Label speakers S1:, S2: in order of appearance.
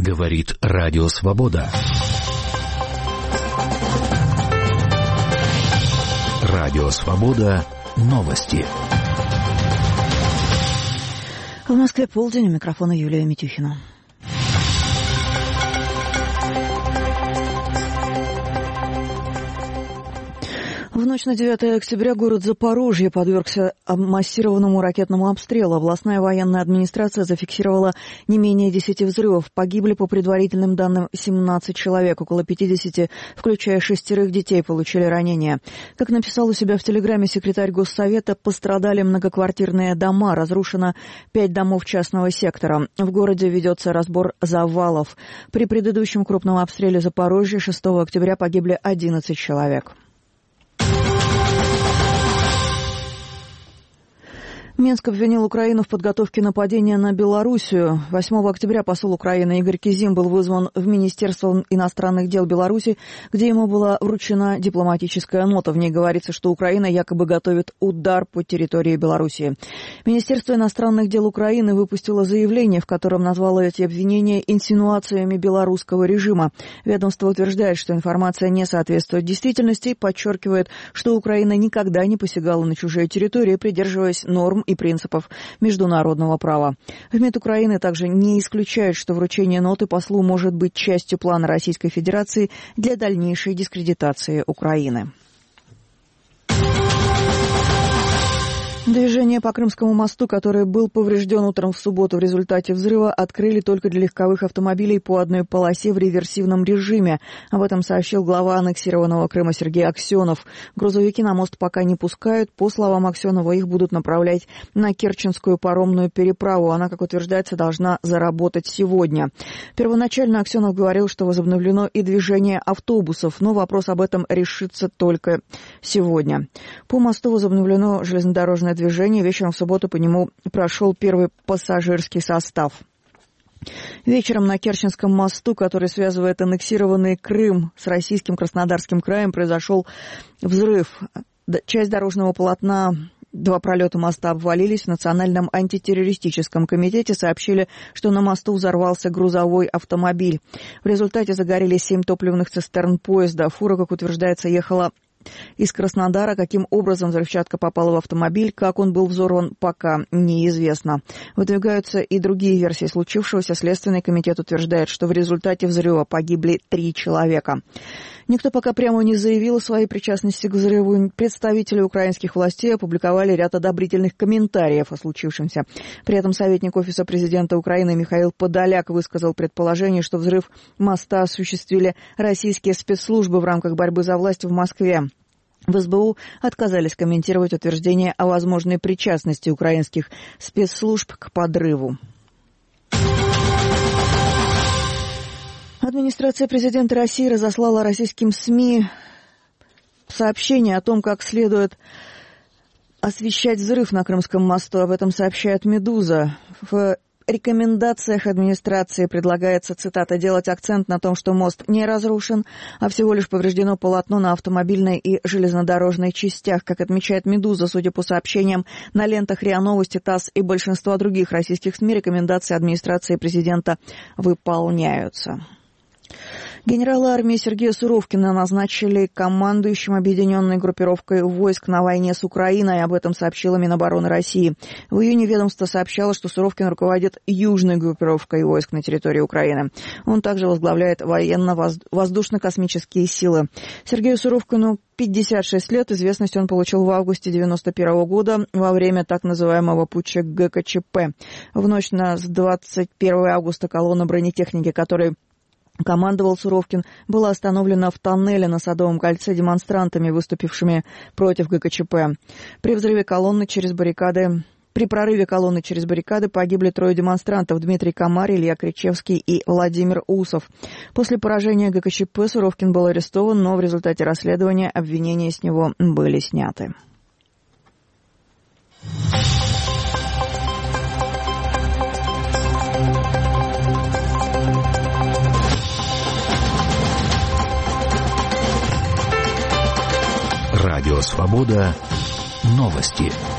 S1: Говорит Радио Свобода. Радио Свобода. Новости.
S2: В Москве полдень, у микрофона Юлия Митюхина. В ночь на 9 октября город Запорожье подвергся массированному ракетному обстрелу. Областная военная администрация зафиксировала не менее 10 взрывов. Погибли, по предварительным данным, 17 человек. Около 50, включая 6 детей, получили ранения. Как написал у себя в Телеграме секретарь Госсовета, пострадали многоквартирные дома. Разрушено 5 домов частного сектора. В городе ведется разбор завалов. При предыдущем крупном обстреле Запорожья 6 октября погибли 11 человек. Минск обвинил Украину в подготовке нападения на Белоруссию. 8 октября посол Украины Игорь Кизим был вызван в Министерство иностранных дел Беларуси, где ему была вручена дипломатическая нота. В ней говорится, что Украина якобы готовит удар по территории Белоруссии. Министерство иностранных дел Украины выпустило заявление, в котором назвало эти обвинения инсинуациями белорусского режима. Ведомство утверждает, что информация не соответствует действительности и подчеркивает, что Украина никогда не посягала на чужие территории, придерживаясь норм и принципов международного права. В МИД Украины также не исключают, что вручение ноты послу может быть частью плана Российской Федерации для дальнейшей дискредитации Украины. Движение по Крымскому мосту, который был поврежден утром в субботу в результате взрыва, открыли только для легковых автомобилей по одной полосе в реверсивном режиме. Об этом сообщил глава аннексированного Крыма Сергей Аксенов. Грузовики на мост пока не пускают. По словам Аксенова, их будут направлять на Керченскую паромную переправу. Она, как утверждается, должна заработать сегодня. Первоначально Аксенов говорил, что возобновлено и движение автобусов, но вопрос об этом решится только сегодня. По мосту возобновлено железнодорожное движение. Вечером в субботу по нему прошел первый пассажирский состав. Вечером на Керченском мосту, который связывает аннексированный Крым с российским Краснодарским краем, произошел взрыв. Часть дорожного полотна, 2 пролета моста обвалились. В Национальном антитеррористическом комитете сообщили, что на мосту взорвался грузовой автомобиль. В результате загорелись 7 топливных цистерн поезда. Фура, как утверждается, ехала из Краснодара. Каким образом взрывчатка попала в автомобиль, как он был взорван, пока неизвестно. Выдвигаются и другие версии случившегося. Следственный комитет утверждает, что в результате взрыва погибли 3 человека. Никто пока прямо не заявил о своей причастности к взрыву. Представители украинских властей опубликовали ряд одобрительных комментариев о случившемся. При этом советник Офиса президента Украины Михаил Подоляк высказал предположение, что взрыв моста осуществили российские спецслужбы в рамках борьбы за власть в Москве. В СБУ отказались комментировать утверждение о возможной причастности украинских спецслужб к подрыву. Администрация президента России разослала российским СМИ сообщение о том, как следует освещать взрыв на Крымском мосту. Об этом сообщает «Медуза». В рекомендациях администрации предлагается, цитата, «делать акцент на том, что мост не разрушен, а всего лишь повреждено полотно на автомобильной и железнодорожной частях». Как отмечает «Медуза», судя по сообщениям на лентах РИА Новости, ТАСС и большинства других российских СМИ, рекомендации администрации президента выполняются. Генерала армии Сергея Суровкина назначили командующим объединенной группировкой войск на войне с Украиной. Об этом сообщила Минобороны России. В июне ведомство сообщало, что Суровкин руководит южной группировкой войск на территории Украины. Он также возглавляет военно-воздушно-космические силы. Сергею Суровкину 56 лет. Известность он получил в августе 1991 года во время так называемого путча ГКЧП. В ночь с 21 августа колонна бронетехники, которой командовал Суровкин, была остановлена в тоннеле на Садовом кольце демонстрантами, выступившими против ГКЧП. При прорыве колонны через баррикады погибли 3 демонстрантов: Дмитрий Комар, Илья Кричевский и Владимир Усов. После поражения ГКЧП Суровкин был арестован, но в результате расследования обвинения с него были сняты.
S1: Радио Свобода. Новости.